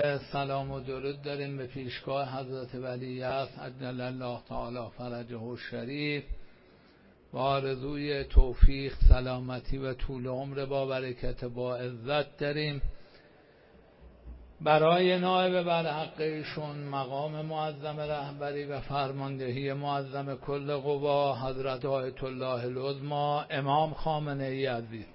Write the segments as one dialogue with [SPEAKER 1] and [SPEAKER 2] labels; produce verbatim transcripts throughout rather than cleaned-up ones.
[SPEAKER 1] سلام و درود داریم به پیشگاه حضرت ولیعصر عجل الله تعالی فرجه الشریف و آرزوی توفیق، سلامتی و طول عمر با برکت با عزت داریم. برای نائب برحق ایشون مقام معظم رهبری و فرماندهی معظم کل قوا حضرت آیت الله العظمی امام خامنه ای عزیز،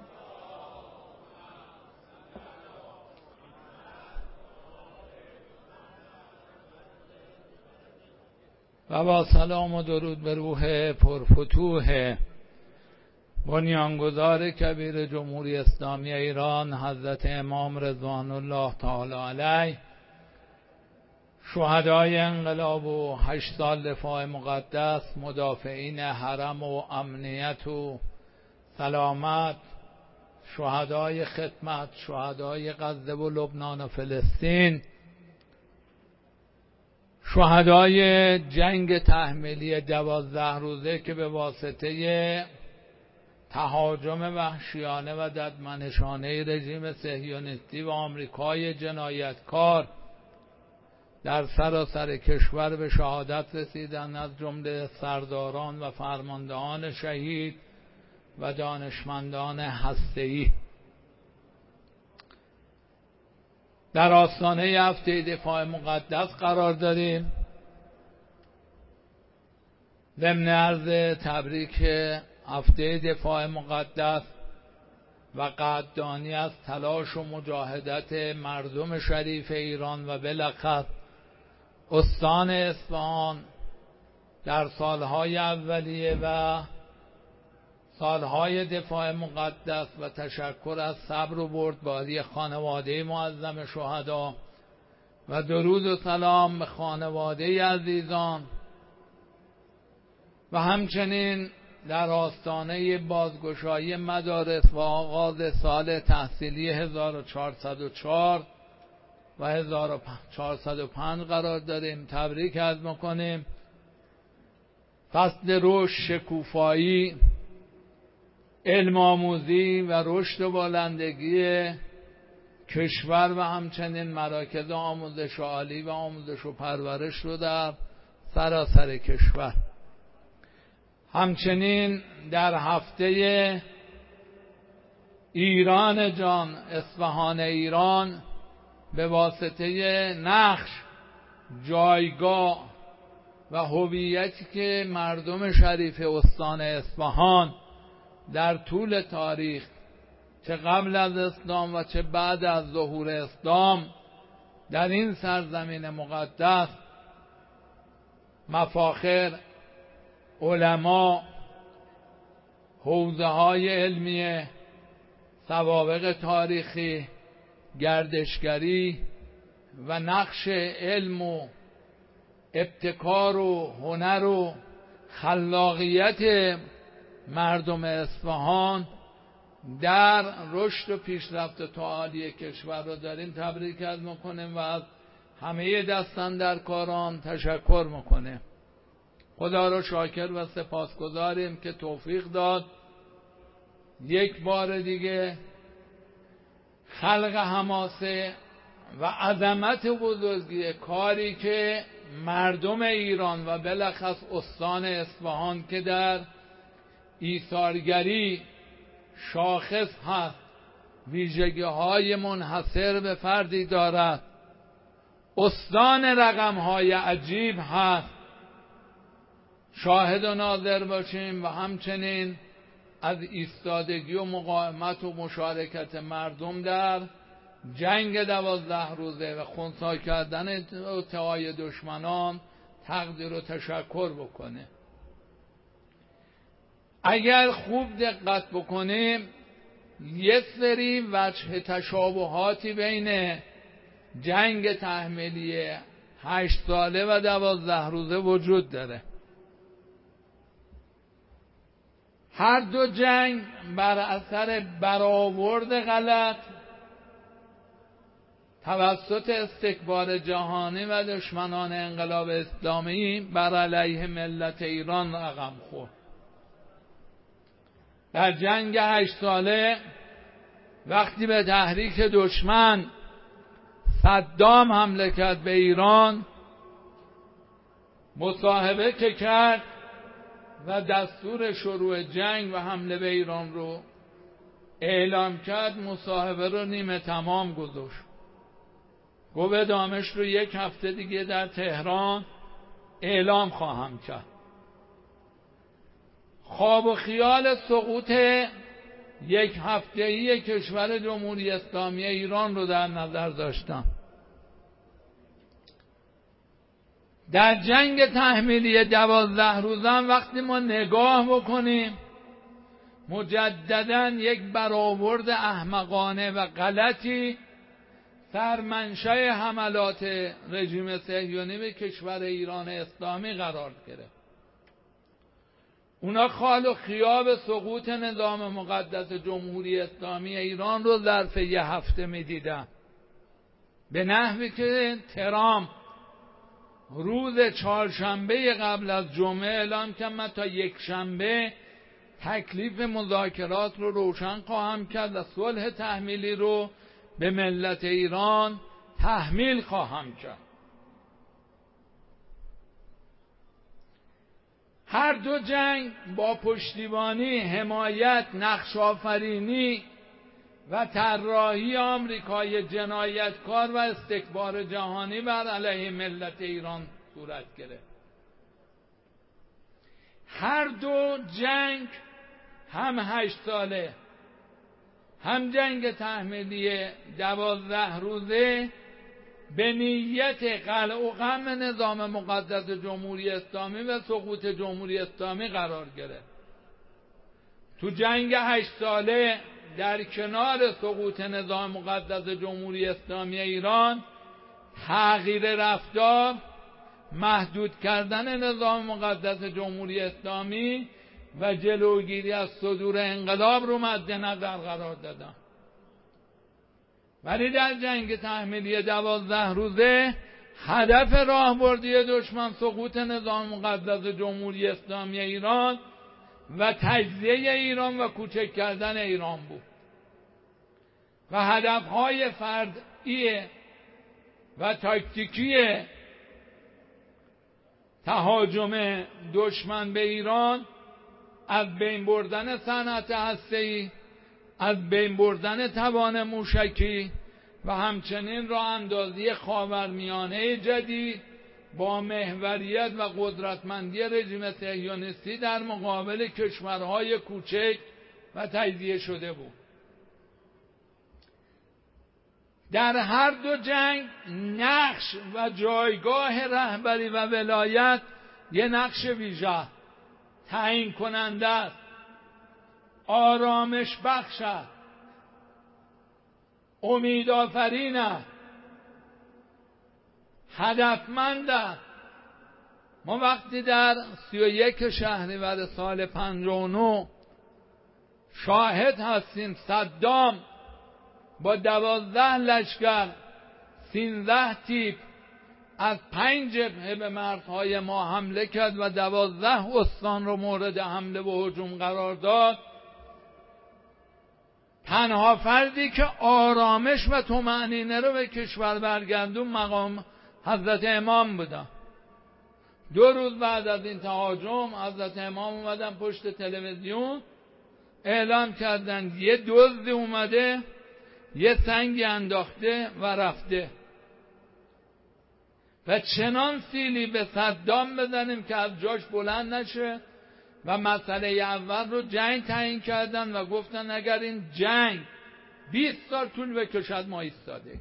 [SPEAKER 1] و با سلام و درود به روح پرفتوح بنیانگذار کبیر جمهوری اسلامی ایران حضرت امام رضوان الله تعالی علیه، شهدای انقلاب و هشت سال دفاع مقدس، مدافعین حرم و امنیت و سلامت، شهدای خدمت، شهدای غزه و لبنان و فلسطین، شهدای جنگ تحمیلی دوازده روزه که به واسطه تهاجم وحشیانه و ددمنشانه رژیم صهیونیستی و آمریکای جنایتکار در سراسر کشور به شهادت رسیدند، از جمله سرداران و فرماندهان شهید و دانشمندان هسته‌ای. در آستانه هفته دفاع مقدس قرار داریم. ضمن عرض تبریک هفته دفاع مقدس و قدردانی از تلاش و مجاهدت مردم شریف ایران و بالاخص استان اصفهان در سالهای اولیه و سالهای دفاع مقدس و تشکر از صبر و بردباری خانواده معظم شهدا و درود و سلام به خانواده عزیزان و همچنین در آستانه بازگشایی مدارس و آغاز سال تحصیلی هزار و چهارصد و چهار و هزار و چهارصد و پنج قرار داریم. تبریک عرض می‌کنیم. فصل رشد، شکوفایی، علم آموزی و رشد و بالندگی کشور و همچنین مراکز آموزش عالی و آموزش و پرورش رو در سراسر کشور. همچنین در هفته ایران جان، اصفهان ایران، به واسطه نقش، جایگاه و هویتی که مردم شریف استان اصفهان در طول تاریخ چه قبل از اسلام و چه بعد از ظهور اسلام در این سرزمین مقدس مفاخر، علما، حوزه های علمی، سوابق تاریخی، گردشگری و نقش علم و ابتکار و هنر و خلاقیت مردم اصفهان در رشد و پیشرفت تعالی کشور را داریم تبریک عرض میکنیم و از همه دستاندرکاران تشکر میکنیم. خدا را شاکر و سپاسگزاریم که توفیق داد یک بار دیگه خلق حماسه و عظمت و بزرگی کاری که مردم ایران و بالاخص استان اصفهان که در ایثارگری شاخص هست، ویژگی های منحصر به فردی دارد، استان رقم های عجیب هست، شاهد و ناظر باشیم و همچنین از ایستادگی و مقاومت و مشارکت مردم در جنگ دوازده روزه و خنثی کردن اتحای دشمنان تقدیر و تشکر بکنه. اگر خوب دقت بکنیم یه سری وجه تشابهاتی بین جنگ تحمیلی هشت ساله و دوازده روزه وجود داره. هر دو جنگ بر اثر برآورد غلط توسط استکبار جهانی و دشمنان انقلاب اسلامی بر علیه ملت ایران رقم خورد. در جنگ هشت ساله وقتی به تحریک دشمن صدام حمله کرد به ایران، مصاحبه که کرد و دستور شروع جنگ و حمله به ایران رو اعلام کرد، مصاحبه رو نیمه تمام گذاشت. گفت ادامش رو یک هفته دیگه در تهران اعلام خواهم کرد. خواب و خیال سقوط یک هفته‌ای کشور جمهوری اسلامی ایران رو در نظر داشتم. در جنگ تحمیلی دوازده روزم وقتی ما نگاه بکنیم، مجدداً یک برآورد احمقانه و غلطی سرمنشأ حملات رژیم صهیونی به کشور ایران اسلامی قرار گرفت. اونا خال و خیاب سقوط نظام مقدس جمهوری اسلامی ایران رو ظرف یه هفته می‌دیدن، به نحوی که ترامپ روز چهارشنبه قبل از جمعه اعلام کرد من تا یک شنبه تکلیف مذاکرات رو روشن خواهم کرد و صلح تحمیلی رو به ملت ایران تحمیل خواهم کرد. هر دو جنگ با پشتیبانی، حمایت، نقش آفرینی و طراحی آمریکای جنایتکار و استکبار جهانی بر علیه ملت ایران صورت گرفت. هر دو جنگ، هم هشت ساله هم جنگ تحمیلی دوازده روزه، به نیت قلع و قم نظام مقدس جمهوری اسلامی و سقوط جمهوری اسلامی قرار گرفت. تو جنگ هشت ساله در کنار سقوط نظام مقدس جمهوری اسلامی ایران، تغییر رفتار، محدود کردن نظام مقدس جمهوری اسلامی و جلوگیری از صدور انقلاب رو مد نظر قرار دادن. ولی در جنگ تحمیلی دوازده روزه هدف راهبردی دشمن سقوط نظام مقدس جمهوری اسلامی ایران و تجزیه ایران و کوچک کردن ایران بود و هدفهای فردی و تاکتیکی تهاجم دشمن به ایران از بین بردن صنعت هسته‌ای، از بین بردن توان موشکی و همچنین راه اندازی خاورمیانه جدید با محوریت و قدرتمندی رژیم صهیونیستی در مقابل کشورهای کوچک و تجزیه شده بود. در هر دو جنگ نقش و جایگاه رهبری و ولایت یه نقش ویژه تعیین کننده است، آرامش بخش است، امید آفرین است، هدفمند است. ما وقتی در سی و یک شهریور سال پنجاه و نه شاهد هستیم صدام با دوازده لشکر، سیزده تیپ از پنج جبهه به مرزهای ما حمله کرد و دوازده استان رو مورد حمله و هجوم قرار داد. تنها فردی که آرامش و طمأنینه رو به کشور برگردون مقام حضرت امام بودن. دو روز بعد از این تهاجم حضرت امام اومدن پشت تلویزیون اعلام کردن یه دزدی اومده یه سنگی انداخته و رفته و چنان سیلی به صدام بزنیم که از جاش بلند نشه و مسئله اول رو جنگ تعیین کردن و گفتن اگر این جنگ بیست سال طول بکشد ما ایستاده.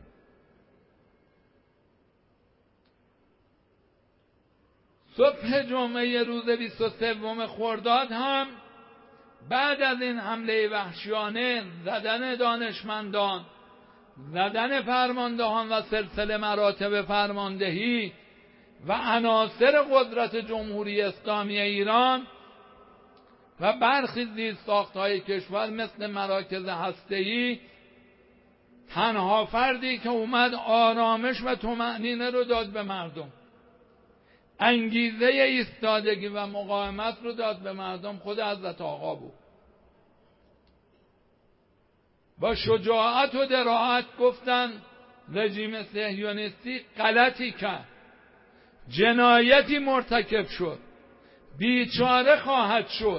[SPEAKER 1] صبح جمعه روز بیست و سوم خرداد هم بعد از این حمله وحشیانه، زدن دانشمندان، زدن فرماندهان و سلسله مراتب فرماندهی و عناصر قدرت جمهوری اسلامی ایران و برخی زیرساخت‌های کشور مثل مراکز هسته‌ای، تنها فردی که اومد آرامش و طمأنینه رو داد به مردم، انگیزه ایستادگی و مقاومت رو داد به مردم، خود حضرت آقا بود. با شجاعت و دراعت گفتن رژیم صهیونیستی غلطی کرد، جنایتی مرتکب شد، بیچاره خواهد شد.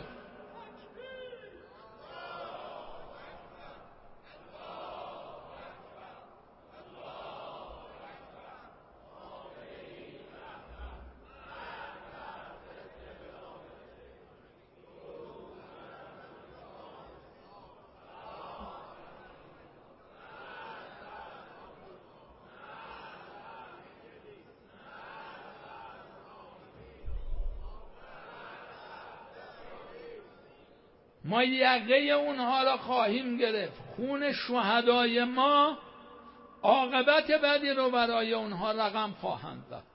[SPEAKER 1] ما یقه اونها را خواهیم گرفت. خون شهدای ما عاقبت بدی رو برای اونها رقم خواهند زد.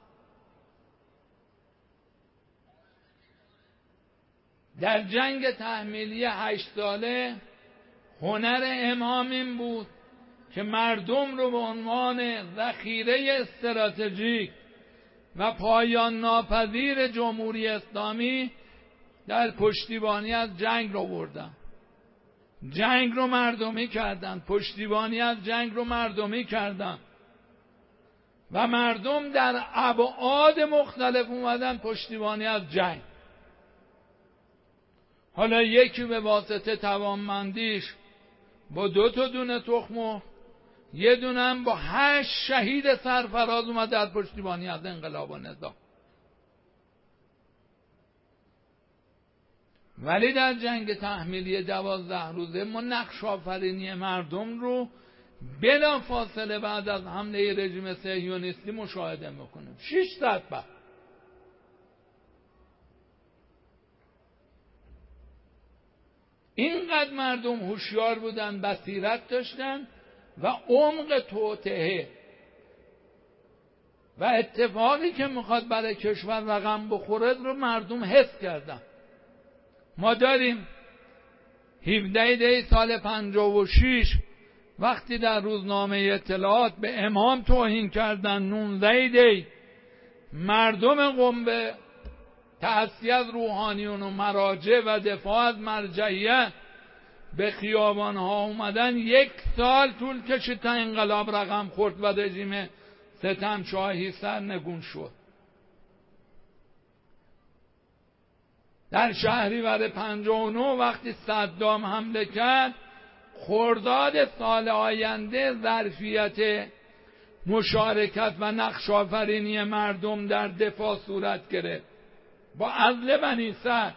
[SPEAKER 1] در جنگ تحمیلی هشت ساله هنر امام این بود که مردم رو به عنوان ذخیره استراتژیک و پایان ناپذیر جمهوری اسلامی در پشتیبانی از جنگ رو بردن. جنگ رو مردمی کردن، پشتیبانی از جنگ رو مردمی کردن و مردم در ابعاد مختلف اومدن پشتیبانی از جنگ. حالا یکی به واسطه توانمندیش با دو تا دونه تخم، یه دونه هم با هشت شهید سرفراز اومد در پشتیبانی از انقلاب و نظام. ولی در جنگ تحمیلی دوازده روزه ما نقش آفرینی مردم رو بلا فاصله بعد از حمله رژیم صهیونیستی مشاهده میکنیم. شش ساعت بعد اینقدر مردم هوشیار بودن، بصیرت داشتن و عمق توطئه و اتفاقی که میخواد برای کشور رقم بخوره رو مردم حس کردن. ما داریم هفدهم دی سال پنجاه و شش وقتی در روزنامه اطلاعات به امام توهین کردن، نوزدهم دی مردم قم به تأسی از روحانیون و مراجع و دفاع از مرجعیه به خیابان ها اومدن. یک سال طول کشید تا انقلاب رقم خورد و رژیم ستمشاهی سرنگون شد. در شهریور پنجاه و نه وقتی صدام حمله کرد، خرداد سال آینده ظرفیت مشارکت و نقش آفرینی مردم در دفاع صورت گرفت. با عزل بنی سعد،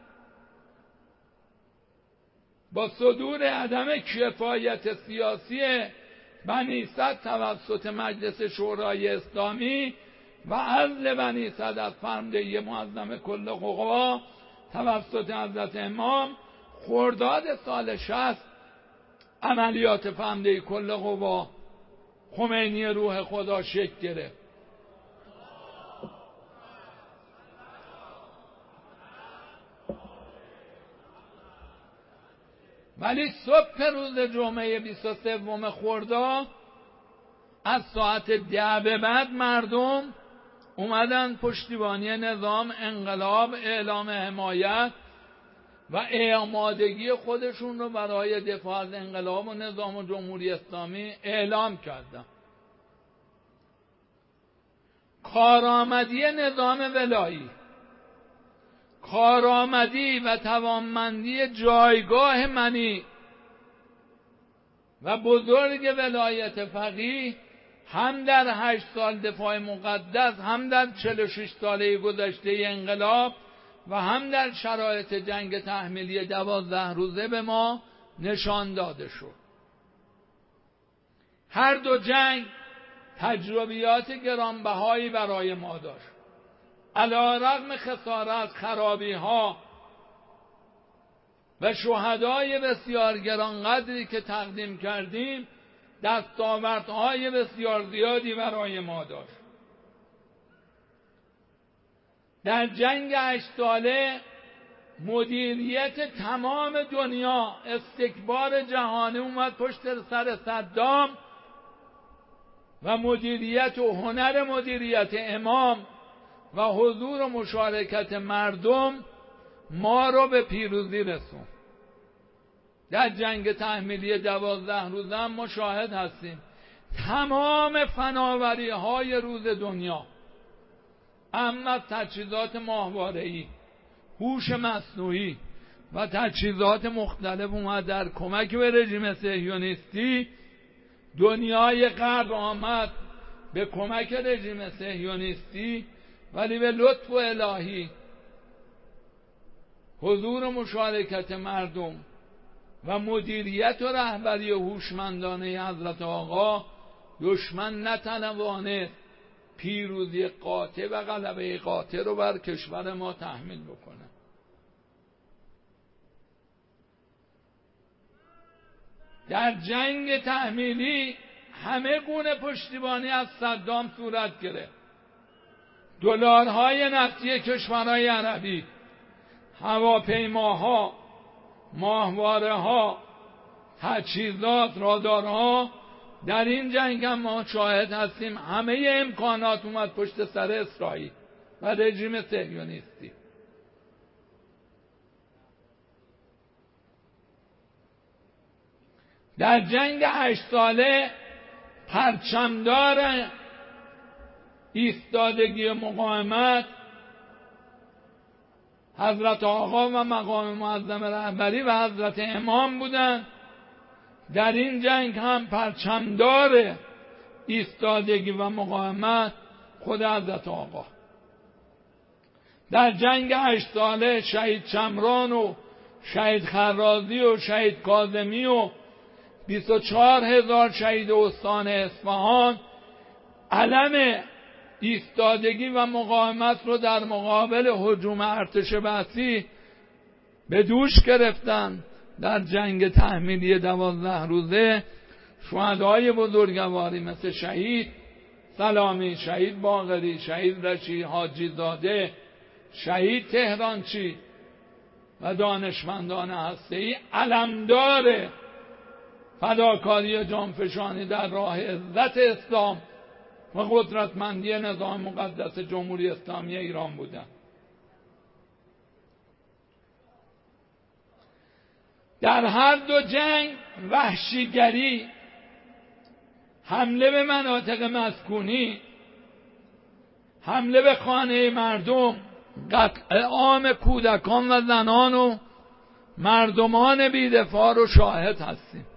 [SPEAKER 1] با صدور عدم کفایت سیاسی بنی سعد توسط مجلس شورای اسلامی و عزل بنی سعد از فرماندهی معظم کل قوا توسط حضرت امام، خرداد سال شصت عملیات فرماندهی کل قوا خمینی روح خدا شکل گرفت. ولی صبح روز جمعه بیست و سوم خرداد از ساعت ده به بعد مردم اومدن پشتیبانی نظام، انقلاب، اعلام حمایت و آمادگی خودشون رو برای دفاع از انقلاب و نظام و جمهوری اسلامی اعلام کردن. کارآمدی نظام ولایی، کارآمدی و توانمندی جایگاه منی و بزرگ ولایت فقیه هم در هشت سال دفاع مقدس، هم در چهل و شش ساله گذشته انقلاب و هم در شرایط جنگ تحمیلی دوازده روزه به ما نشان داده شد. هر دو جنگ تجربیات گرانبهایی برای ما داشت. علی‌رغم خسارت، خرابی ها و شهدای بسیار گرانقدری که تقدیم کردیم، دستاوردهای بسیار زیادی برای ما داشت. در جنگ هشت ساله مدیریت تمام دنیا، استکبار جهانی اومد پشت سر صدام و مدیریت و هنر مدیریت امام و حضور و مشارکت مردم ما رو به پیروزی رسوند. در جنگ تحمیلی دوازده روزه هم ما شاهد هستیم تمام فناوری های روز دنیا، اما تجهیزات ماهواره‌ای، هوش مصنوعی و تجهیزات مختلف اومد در کمک به رژیم صهیونیستی. دنیای غرب آمد به کمک رژیم صهیونیستی، ولی به لطف و الهی حضور و مشارکت مردم و مدیریت و رهبری هوشمندانه حضرت آقا، دشمن نتوانست پیروزی قاطع و غلبه قاطع رو بر کشور ما تحمیل بکنه. در جنگ تحمیلی همه گونه پشتیبانی از صدام صورت گرفت. دلارهای نفتی کشورهای عربی، هواپیماها، ماهواره‌ها، تجهیزات، رادارها، در این جنگ هم ما شاهد هستیم همه امکانات اومد پشت سر اسرائیل و رژیم صهیونیستی. در جنگ هشت ساله پرچمدار ایستادگی مقاومت حضرت آقا و مقام معظم رهبری و حضرت امام بودند. در این جنگ هم پرچمدار ایستادگی و مقاومت خود حضرت آقا. در جنگ هشت ساله شهید شمران و شهید خرازی و شهید کاظمی و بیست و چهار هزار شهید استان اصفهان علم ایستادگی و مقاومت رو در مقابل هجوم ارتش بعثی به دوش گرفتن. در جنگ تحمیلی دوازده روزه شهدای بزرگواری مثل شهید سلامی، شهید باقری، شهید رشید حاجی زاده، شهید تهرانچی و دانشمندان هسته‌ای علمدار فداکاری جانفشانی در راه عزت اسلام و قدرتمندی نظام مقدس جمهوری اسلامی ایران بودند. در هر دو جنگ وحشیگری، حمله به مناطق مسکونی، حمله به خانه مردم، قتل عام کودکان و زنان و مردمان بی‌دفاع رو شاهد هستیم.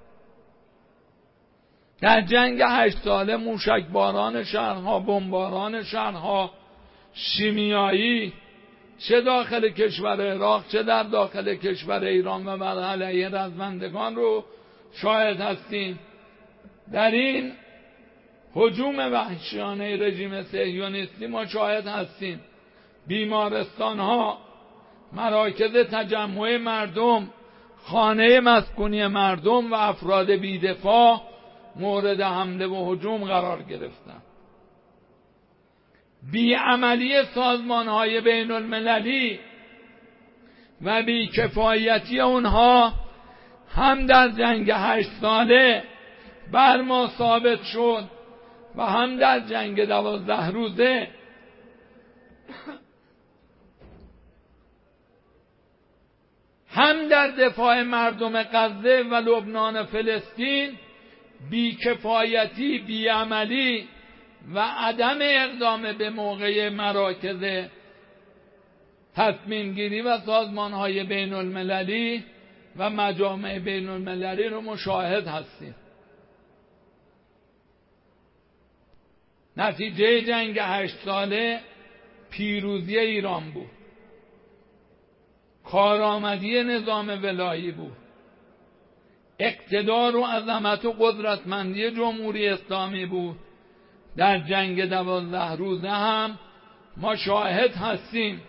[SPEAKER 1] در جنگ هشت ساله موشکباران شهرها، بمباران شهرها، شیمیایی، چه داخل کشور عراق چه در داخل کشور ایران و بر علیه رزمندگان رو شاهد هستیم. در این هجوم وحشیانه رژیم صهیونیستی ما شاهد هستیم بیمارستان ها، مراکز تجمع مردم، خانه مسکونی مردم و افراد بی‌دفاع مورد حمله و هجوم قرار گرفتند. بیعملی سازمان‌های بین المللی و بیکفایتی اونها هم در جنگ هشت ساله بر ما ثابت شد و هم در جنگ دوازده روزه. هم در دفاع مردم غزه و لبنان فلسطین بیکفایتی، بیعملی و عدم اقدام به موقع مراکز تصمیم گیری و سازمان های بین المللی و مجامع بین المللی رو مشاهد هستیم. نتیجه جنگ هشت ساله پیروزی ایران بود، کارآمدی نظام ولایی بود، اقتدار و عظمت و قدرتمندی جمهوری اسلامی بود. در جنگ دوازده روزه هم ما شاهد هستیم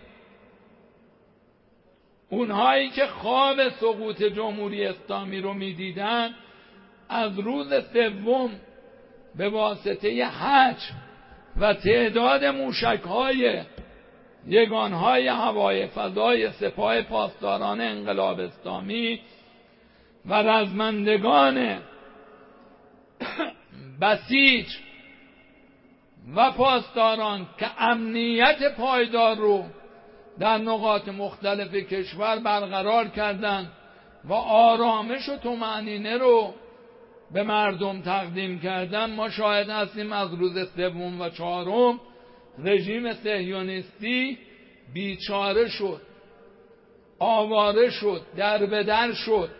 [SPEAKER 1] اونهایی که خواب سقوط جمهوری اسلامی رو میدیدن از روز سوم به واسطه حجم و تعداد موشک‌های یگانهای هوای فضای سپاه پاسداران انقلاب اسلامی و رزمندگان بسیج و پاسداران که امنیت پایدار رو در نقاط مختلف کشور برقرار کردند و آرامش و طمأنینه رو به مردم تقدیم کردن، ما شاهد هستیم از روز سوم و چهارم رژیم صهیونیستی بیچاره شد، آواره شد، در به در شد.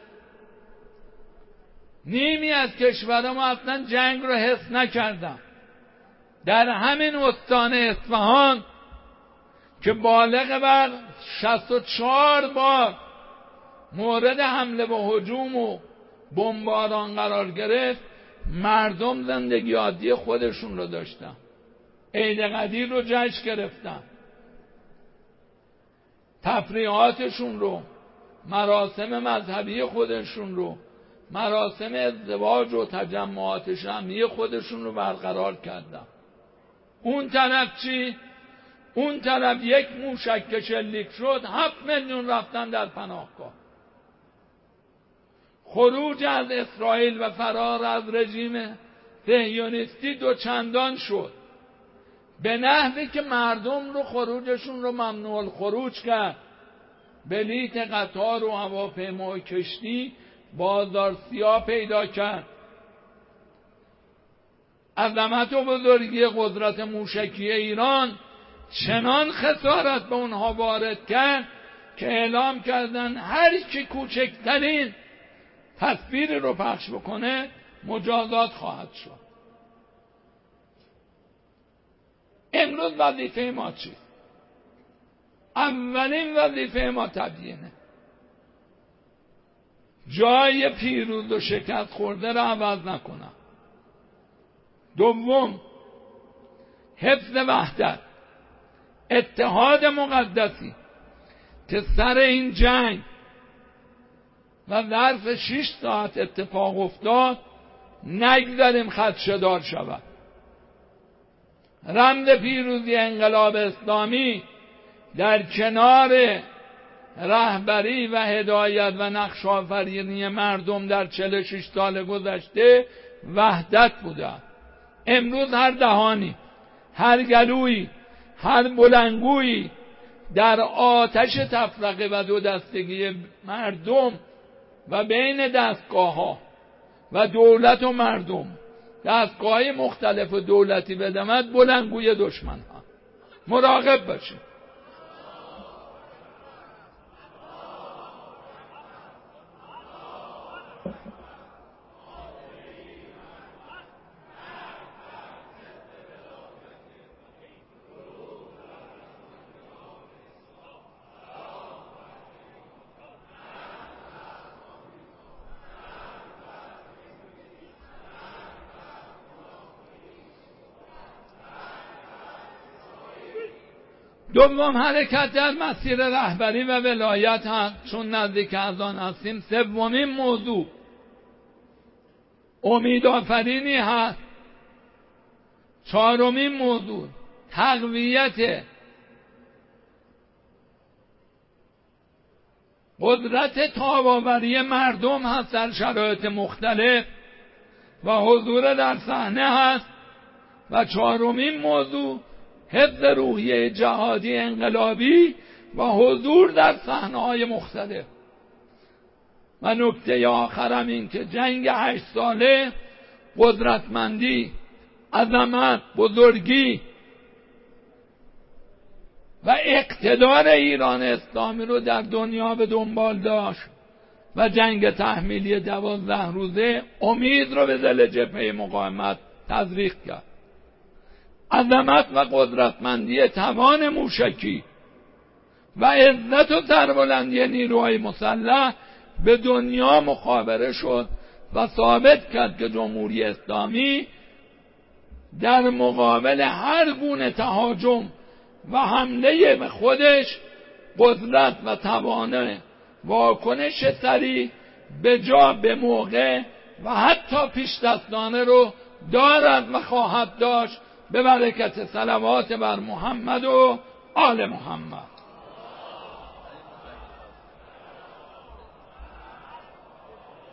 [SPEAKER 1] نیمی از کشور ما اصلا جنگ رو حس نکردن. در همین استان اصفهان که بالغ بر شصت و چهار بار مورد حمله و هجوم و بمباران قرار گرفت، مردم زندگی عادی خودشون رو داشتن، عید قدیر رو جشن گرفتن، تفریحاتشون رو، مراسم مذهبی خودشون رو، مراسم ازدواج و تجمعات شمعی خودشون رو برقرار کردن. اون طرف چی؟ اون طرف یک موشک که شلیک شد هفت میلیون رفتن در پناهگاه. خروج از اسرائیل و فرار از رژیم صهیونیستی دو چندان شد، به نحوی که مردم رو خروجشون رو ممنوع الخروج کرد. بلیت قطار و هواپیما و کشتی بازار سیاه پیدا کرد. عظمت و بزرگی قدرت موشکی ایران چنان خسارت به اونها وارد کرد که اعلام کردن هر کی کوچکترین تصویر رو پخش بکنه مجازات خواهد شد. امروز وظیفه ما چی؟ اولین وظیفه ما تبیینه. جای پیروز و شکست خورده را عوض نکنم. دوم، حفظ وحدت، اتحاد مقدسی که سر این جنگ و ظرف شش ساعت اتفاق افتاد نگذاریم خدشه‌دار شود. رمز پیروزی انقلاب اسلامی در کنار رهبری و هدایت و نقش آفرینی مردم در چهل و شش سال گذشته وحدت بوده. امروز هر دهانی، هر گلویی، هر بلنگویی در آتش تفرقه و دو دستگی مردم و بین دستگاه ها و دولت و مردم، دستگاه مختلف و دولتی بدمد، بلنگوی دشمن ها. مراقب باشید. دوم، حرکت در مسیر رهبری و ولایت هست، چون نزدیک از آن هستیم. سومین موضوع امید آفرینی هست. چهارمین موضوع تقویت قدرت تاب‌آوری مردم هست در شرایط مختلف و حضور در صحنه هست. و چهارمین موضوع حفظ روحیه جهادی انقلابی و حضور در صحنه‌های مختلف. و نکته آخرم این که جنگ هشت ساله قدرتمندی، عظمت، بزرگی و اقتدار ایران اسلامی رو در دنیا به دنبال داشت و جنگ تحمیلی دوازده روزه امید رو به دل جبهه مقاومت تزریق کرد. عظمت و قدرتمندی توان موشکی و عزت و سربلندی نیروهای مسلح به دنیا مخابره شد و ثابت کرد که جمهوری اسلامی در مقابل هر گونه تهاجم و حمله به خودش قدرت و توان واکنش سریع به جا، به موقع و حتی پیشدستانه رو دارد و خواهد داشت، به برکت صلوات بر محمد و آل محمد.